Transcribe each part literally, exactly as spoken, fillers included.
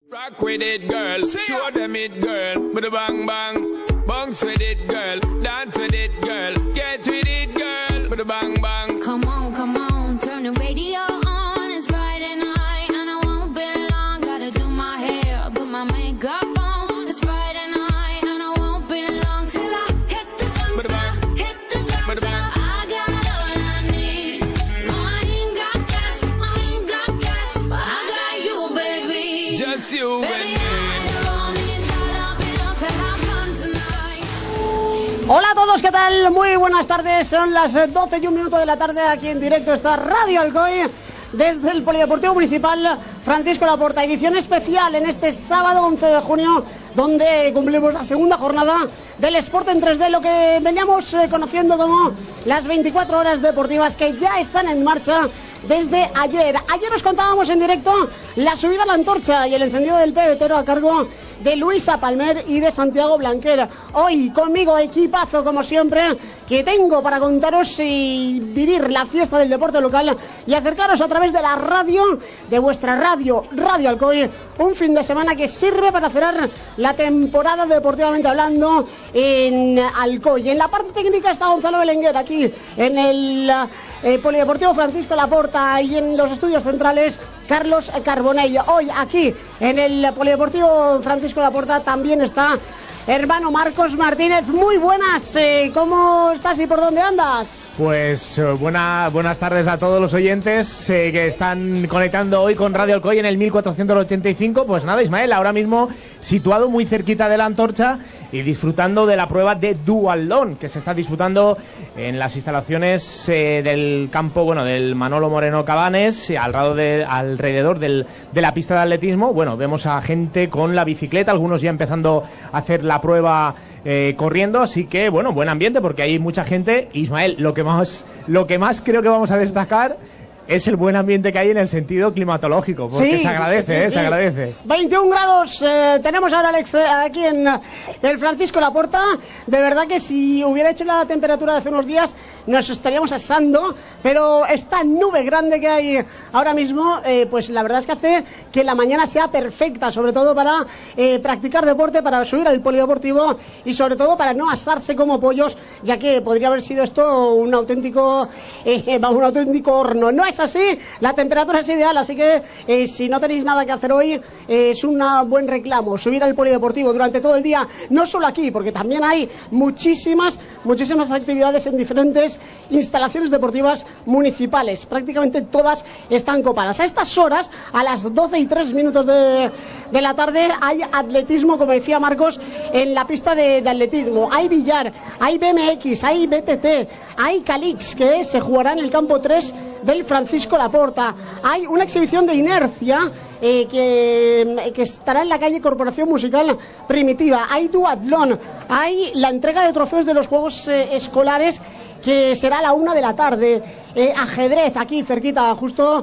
Rock with it, girl. Show them it, girl. With a bang bang. Bounce with it, girl. Dance with it, girl. Get with it, girl. With a bang bang. Come on, come on. Turn the radio on. It's Friday night and I won't be long. Gotta do my hair, put my makeup on. It's Friday night and I won't be long till I hit the dance floor, hit the dance floor. I got all I need. No, I ain't got cash, I ain't got cash, but I got you, baby. Just you and me. Hola a todos, ¿qué tal? Muy buenas tardes, son las doce y un minuto de la tarde, aquí en directo está Radio Alcoy, desde el Polideportivo Municipal Francisco Laporta, edición especial en este sábado once de junio, donde cumplimos la segunda jornada del Sport en tres D, lo que veníamos eh, conociendo como las veinticuatro horas deportivas que ya están en marcha desde ayer. Ayer os contábamos en directo la subida a la antorcha y el encendido del pebetero a cargo de Luisa Palmer y de Santiago Blanquer. Hoy conmigo equipazo como siempre que tengo para contaros y vivir la fiesta del deporte local y acercaros a través de la radio, de vuestra radio, Radio Alcoy, un fin de semana que sirve para cerrar la temporada deportivamente hablando en Alcoy. En la parte técnica está Gonzalo Belenguer, aquí en el eh, Polideportivo Francisco Laporta, y en los estudios centrales Carlos Carbonell. Hoy aquí en el Polideportivo Francisco Laporta también está hermano Marcos Martínez. Muy buenas, eh, ¿cómo estás y por dónde andas? Pues eh, buena, buenas tardes a todos los oyentes eh, que están conectando hoy con Radio Alcoy en el mil cuatrocientos ochenta y cinco. Pues nada, Ismael, ahora mismo situado muy cerquita de la antorcha y disfrutando de la prueba de duatlón que se está disputando en las instalaciones eh, del campo, bueno, del Manolo Moreno Cabanes, eh, alrededor, de, alrededor del, de la pista de atletismo. Bueno, vemos a gente con la bicicleta, algunos ya empezando a hacer la prueba eh, corriendo, así que bueno, buen ambiente porque hay mucha gente. Ismael, lo que más, lo que más creo que vamos a destacar es el buen ambiente que hay en el sentido climatológico, porque sí, se agradece, sí, sí, eh, sí. se agradece. veintiún grados eh, tenemos ahora, Alex, eh, aquí en el Francisco Laporta. De verdad que si hubiera hecho la temperatura de hace unos días nos estaríamos asando, pero esta nube grande que hay ahora mismo, eh, pues la verdad es que hace que la mañana sea perfecta, sobre todo para eh, practicar deporte, para subir al polideportivo y sobre todo para no asarse como pollos, ya que podría haber sido esto un auténtico, eh, un auténtico horno. No es así, la temperatura es ideal, así que eh, si no tenéis nada que hacer hoy, eh, es un buen reclamo subir al polideportivo durante todo el día, no solo aquí, porque también hay muchísimas, muchísimas actividades en diferentes instalaciones deportivas municipales, prácticamente todas están copadas. A estas horas, a las doce y tres minutos de, de la tarde, hay atletismo, como decía Marcos, en la pista de, de atletismo, hay billar, hay B M X, hay B T T, hay Calix, que se jugará en el campo tres del Francisco Laporta, hay una exhibición de inercia eh, que, que estará en la calle Corporación Musical Primitiva, hay duatlón, hay la entrega de trofeos de los Juegos eh, Escolares, que será a la una de la tarde, eh, ajedrez aquí cerquita, justo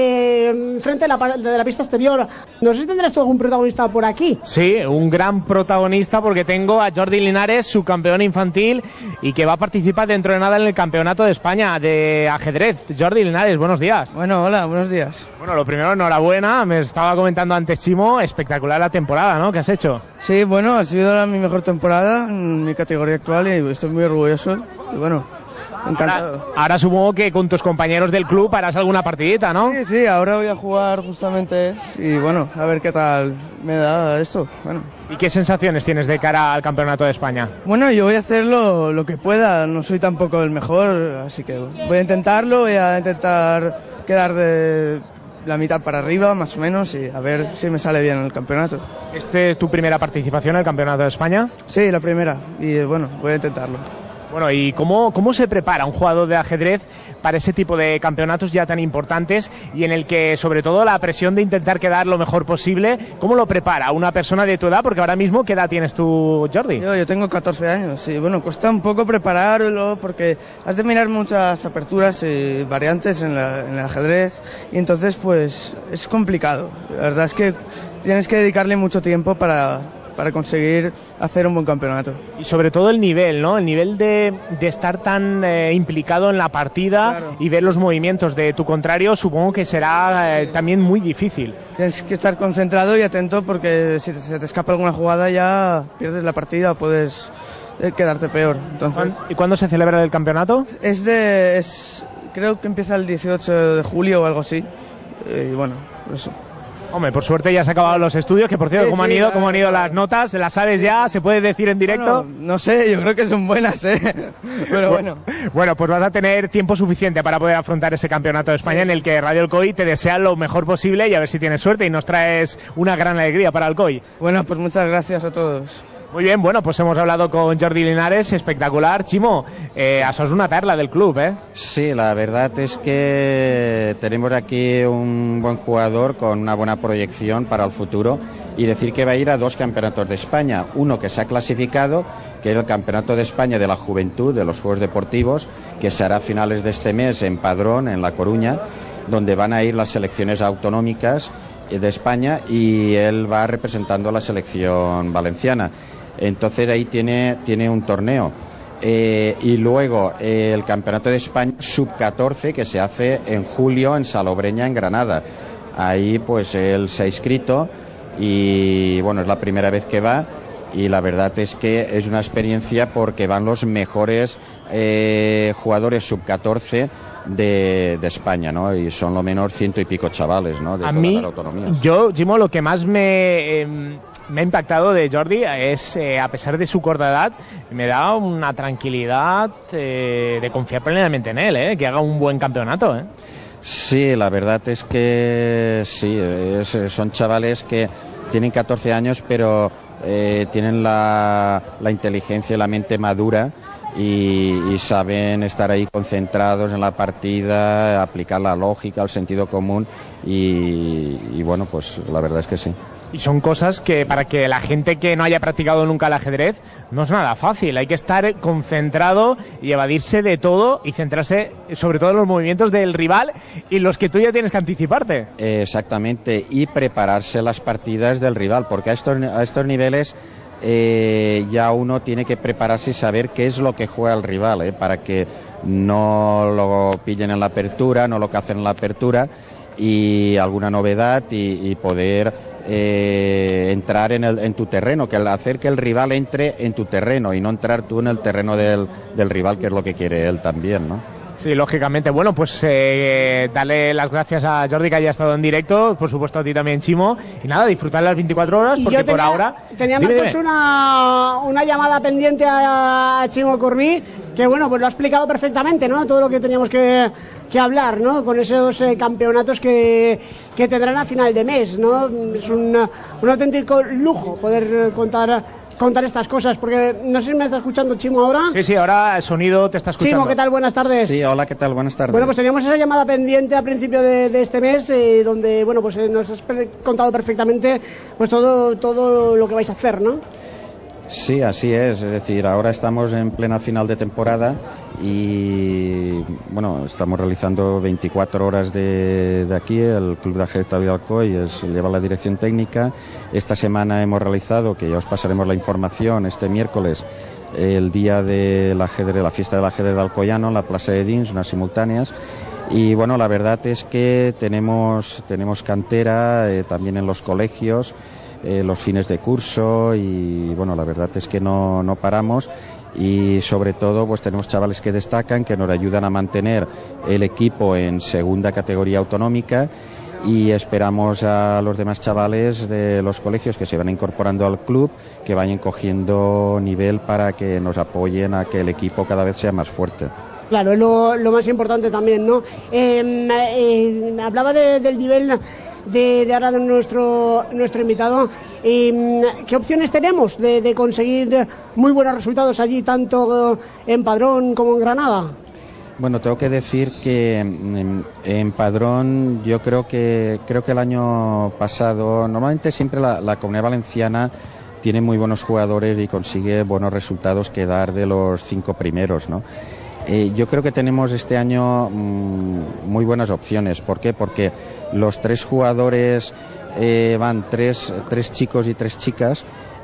eh, frente de la, de la pista exterior. No sé si tendrás tú algún protagonista por aquí. Sí, un gran protagonista porque tengo a Jordi Linares, su campeón infantil, y que va a participar dentro de nada en el Campeonato de España de ajedrez. Jordi Linares, buenos días. Bueno, hola, buenos días. Bueno, lo primero, enhorabuena, me estaba comentando antes Chimo, espectacular la temporada, ¿no?, que has hecho. Sí, bueno, ha sido la, mi mejor temporada en mi categoría actual y estoy muy orgulloso y bueno, encantado. Ahora, ahora supongo que con tus compañeros del club harás alguna partidita, ¿no? Sí, sí, ahora voy a jugar justamente y bueno, a ver qué tal me da esto. Bueno. ¿Y qué sensaciones tienes de cara al Campeonato de España? Bueno, yo voy a hacer lo, lo que pueda, no soy tampoco el mejor, así que voy a intentarlo, voy a intentar quedar de la mitad para arriba, más o menos, y a ver si me sale bien el campeonato. ¿Este es tu primera participación en el Campeonato de España? Sí, la primera, y bueno, voy a intentarlo. Bueno, ¿y cómo, cómo se prepara un jugador de ajedrez para ese tipo de campeonatos ya tan importantes y en el que, sobre todo, la presión de intentar quedar lo mejor posible, ¿cómo lo prepara una persona de tu edad? Porque ahora mismo, ¿qué edad tienes tú, Jordi? Yo, yo tengo catorce años, y bueno, cuesta un poco prepararlo porque has de mirar muchas aperturas y variantes en, la, en el ajedrez, y entonces, pues, es complicado. La verdad es que tienes que dedicarle mucho tiempo para... para para conseguir hacer un buen campeonato. Y sobre todo el nivel, ¿no? El nivel de, de estar tan eh, implicado en la partida, claro, y ver los movimientos de tu contrario, supongo que será eh, también muy difícil. Tienes que estar concentrado y atento porque si te, se te escapa alguna jugada ya pierdes la partida, puedes eh, quedarte peor. Entonces, ¿y cuándo se celebra el campeonato? Es de... Es, creo que empieza el dieciocho de julio o algo así. Eh, y bueno, eso. Hombre, por suerte ya se han acabado los estudios, que por cierto, Sí, ¿cómo han sí, ido? claro, ¿Cómo han ido claro. las notas? ¿Las sabes ya? ¿Se puede decir en directo? Bueno, no sé, yo creo que son buenas, ¿eh? Pero bueno. Bueno, pues vas a tener tiempo suficiente para poder afrontar ese campeonato de España, en el que Radio Alcoy te desea lo mejor posible y a ver si tienes suerte y nos traes una gran alegría para Alcoy. Bueno, pues muchas gracias a todos. Muy bien, bueno, pues hemos hablado con Jordi Linares, espectacular. Chimo, eh, això és una perla del club, ¿eh? Sí, la verdad es que tenemos aquí un buen jugador con una buena proyección para el futuro y decir que va a ir a dos campeonatos de España. Uno que se ha clasificado, que era el Campeonato de España de la Juventud, de los Juegos Deportivos, que se hará a finales de este mes en Padrón, en La Coruña, donde van a ir las selecciones autonómicas de España y él va representando a la selección valenciana. Entonces ahí tiene, tiene un torneo. Eh, y luego eh, el Campeonato de España sub catorce que se hace en julio en Salobreña, en Granada. Ahí pues él se ha inscrito y bueno, es la primera vez que va y la verdad es que es una experiencia porque van los mejores eh, jugadores sub catorce de, de España, ¿no? Y son lo menos ciento y pico chavales, ¿no? De a todas mí, las autonomías. yo, Chimo, lo que más me, eh, me ha impactado de Jordi es, eh, a pesar de su corta edad, me da una tranquilidad eh, de confiar plenamente en él, ¿eh? Que haga un buen campeonato, ¿eh? Sí, la verdad es que sí, es, son chavales que tienen catorce años, pero eh, tienen la, la inteligencia y la mente madura y, y saben estar ahí concentrados en la partida, aplicar la lógica, el sentido común y, y bueno, pues la verdad es que sí. Y son cosas que para que la gente que no haya practicado nunca el ajedrez no es nada fácil. Hay que estar concentrado y evadirse de todo y centrarse sobre todo en los movimientos del rival y los que tú ya tienes que anticiparte. Exactamente, y prepararse las partidas del rival, porque a estos, a estos niveles eh, ya uno tiene que prepararse y saber qué es lo que juega el rival, eh, para que no lo pillen en la apertura, no lo cacen en la apertura y alguna novedad y, y poder Eh, entrar en, el, en tu terreno, que hacer que el rival entre en tu terreno y no entrar tú en el terreno del, del rival, que es lo que quiere él también, ¿no? Sí, lógicamente. Bueno, pues eh, darle las gracias a Jordi que haya estado en directo, por supuesto a ti también, Chimo, y nada, disfrutar las veinticuatro horas, Y porque yo tenía, por ahora... Teníamos Dime, pues dime. una, una llamada pendiente a Chimo Corbí, que bueno, pues lo ha explicado perfectamente, ¿no? Todo lo que teníamos que, que hablar, ¿no? Con esos eh, campeonatos que, que tendrán a final de mes, ¿no? Es un, un auténtico lujo poder eh, contar... contar estas cosas, porque no sé si me está escuchando Chimo ahora. Sí, sí, ahora el sonido te está escuchando. Chimo, ¿qué tal? Buenas tardes. Sí, hola, ¿qué tal? Buenas tardes. Bueno, pues teníamos esa llamada pendiente a principio de, de este mes, eh, donde, bueno, pues eh, nos has per- contado perfectamente pues todo, todo lo que vais a hacer, ¿no? Sí, así es, es decir, ahora estamos en plena final de temporada y bueno, estamos realizando veinticuatro horas de, de aquí, el Club de Ajedrez David Alcoy es, lleva la dirección técnica. Esta semana hemos realizado, que ya os pasaremos la información, este miércoles, el día de la, ajedrez, la fiesta del ajedrez de Alcoyano en la Plaza de Dins, unas simultáneas. Y bueno, la verdad es que tenemos, tenemos cantera eh, también en los colegios, eh, los fines de curso y bueno, la verdad es que no, no paramos y sobre todo pues tenemos chavales que destacan, que nos ayudan a mantener el equipo en segunda categoría autonómica y esperamos a los demás chavales de los colegios que se van incorporando al club que vayan cogiendo nivel para que nos apoyen a que el equipo cada vez sea más fuerte. Claro, es lo, lo más importante también, ¿no? Eh, eh, hablaba de, del nivel de, de ahora de nuestro nuestro invitado. Eh, ¿Qué opciones tenemos de, de conseguir muy buenos resultados allí, tanto en Padrón como en Granada? Bueno, tengo que decir que en, en Padrón yo creo que creo que el año pasado, normalmente siempre la, la Comunidad Valenciana tiene muy buenos jugadores y consigue buenos resultados, quedar de los cinco primeros, ¿no? Eh, yo creo que tenemos este año mmm, muy buenas opciones. ¿Por qué? Porque los tres jugadores eh, van tres, tres chicos y tres chicas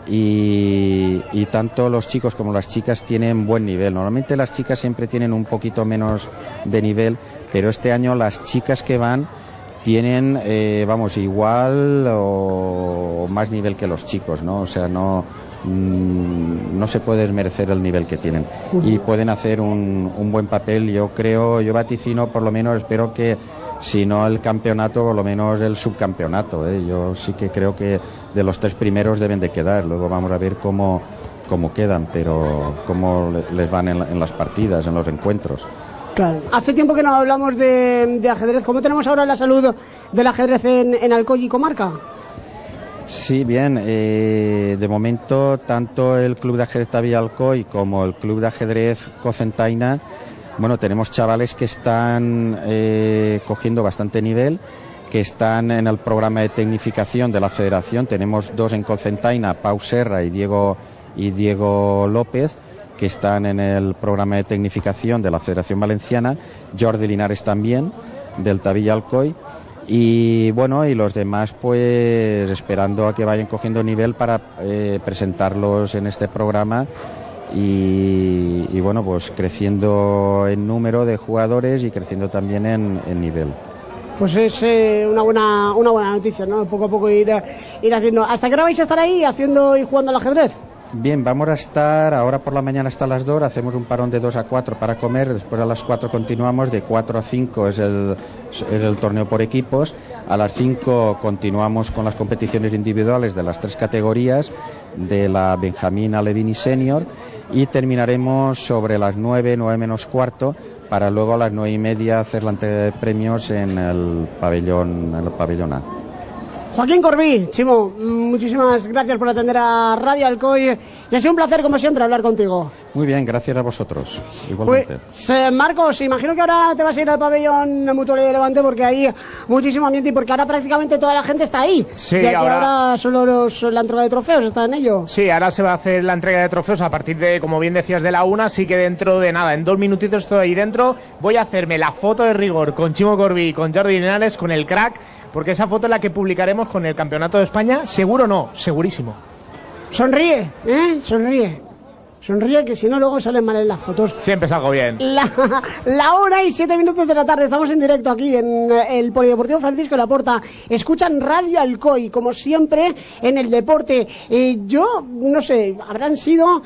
y, y tanto los chicos como las chicas tienen buen nivel. Normalmente las chicas siempre tienen un poquito menos de nivel, pero este año las chicas que van tienen, eh, vamos, igual o más nivel que los chicos, ¿no? O sea, no, mmm, no se puede desmerecer el nivel que tienen y pueden hacer un, un buen papel. Yo creo, yo vaticino, por lo menos, espero que si no el campeonato, por lo menos el subcampeonato, ¿eh? Yo sí que creo que de los tres primeros deben de quedar. Luego vamos a ver cómo, cómo quedan, pero cómo les van en, en las partidas, en los encuentros. Claro. Hace tiempo que no hablamos de, de ajedrez. ¿Cómo tenemos ahora la salud del ajedrez en, en Alcoy y comarca? Sí, bien. Eh, de momento, tanto el Club de Ajedrez Tavilla Alcoy como el Club de Ajedrez Cocentaina, bueno, tenemos chavales que están eh, cogiendo bastante nivel, que están en el programa de tecnificación de la Federación. Tenemos dos en Cocentaina, Pau Serra y Diego, y Diego López, que están en el programa de tecnificación de la Federación Valenciana, Jordi Linares también, del Tavilla Alcoy, y bueno, y los demás pues esperando a que vayan cogiendo nivel para eh, presentarlos en este programa y, y bueno, pues creciendo en número de jugadores y creciendo también en, en nivel. Pues es eh, una buena una buena noticia, ¿no? Poco a poco ir, ir haciendo. ¿Hasta qué hora vais a estar ahí haciendo y jugando al ajedrez? Bien, vamos a estar ahora por la mañana hasta las dos, hacemos un parón de dos a cuatro para comer, después a las cuatro continuamos, de cuatro a cinco es el, es el torneo por equipos, a las cinco continuamos con las competiciones individuales de las tres categorías, de la Benjamín, Alevín y Senior, y terminaremos sobre las nueve, nueve menos cuarto, para luego a las nueve y media hacer la entrega de premios en el pabellón, en el pabellón A. Joaquín Corbí, Chimo, muchísimas gracias por atender a Radio Alcoy y ha sido un placer como siempre hablar contigo. Muy bien, gracias a vosotros, igualmente. Pues, eh, Marcos, imagino que ahora te vas a ir al pabellón Mutual de Levante porque hay muchísimo ambiente y porque ahora prácticamente toda la gente está ahí. Sí, ya ahora... que ahora solo los, la entrega de trofeos está en ello. Sí, ahora se va a hacer la entrega de trofeos a partir de, como bien decías, de la una, así que dentro de nada, en dos minutitos estoy ahí dentro, voy a hacerme la foto de rigor con Chimo Corbí, con Jordi Linares, con el crack, porque esa foto es la que publicaremos con el Campeonato de España, seguro no, segurísimo. Sonríe, ¿eh? Sonríe. Sonríe que si no luego salen mal en las fotos. Siempre salgo bien. La, la hora y siete minutos de la tarde, estamos en directo aquí en el Polideportivo Francisco Laporta. Escuchan Radio Alcoy, como siempre, en el deporte. Eh, yo, no sé, habrán sido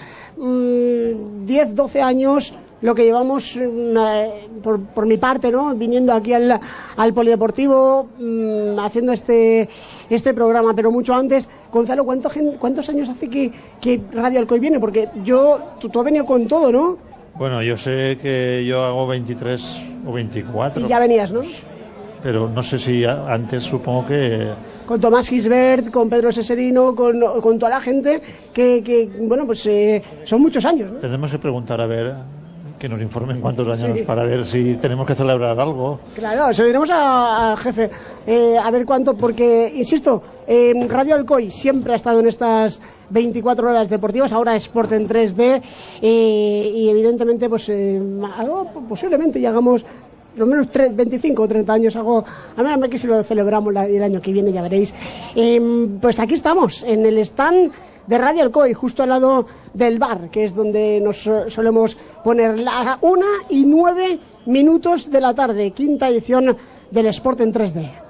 mmm, diez, doce años lo que llevamos eh, por, por mi parte, ¿no? Viniendo aquí al, al Polideportivo, mmm, haciendo este este programa, pero mucho antes. Gonzalo, ¿cuánto, ¿cuántos años hace que, que Radio Alcoy viene? Porque yo, tú, tú has venido con todo, ¿no? Bueno, yo sé que yo hago veintitrés o veinticuatro. Y ya venías, ¿no? Pero no sé si antes, supongo que... Con Tomás Gisbert, con Pedro Seserino, con, con toda la gente que, que bueno, pues eh, son muchos años, ¿no? Tenemos que preguntar a ver... que nos informen cuántos años, sí, para ver si tenemos que celebrar algo. Claro, se lo diremos al jefe eh, a ver cuánto, porque, insisto, eh, Radio Alcoy siempre ha estado en estas veinticuatro horas deportivas, ahora Sport en tres D, eh, y evidentemente, pues, eh, algo posiblemente llegamos lo menos veinticinco o treinta años, algo, a ver que si lo celebramos la, el año que viene, ya veréis. Eh, pues aquí estamos, en el stand de Radio Alcoy, justo al lado del bar, que es donde nos solemos poner la una y nueve minutos de la tarde, quinta edición del Sport en tres D.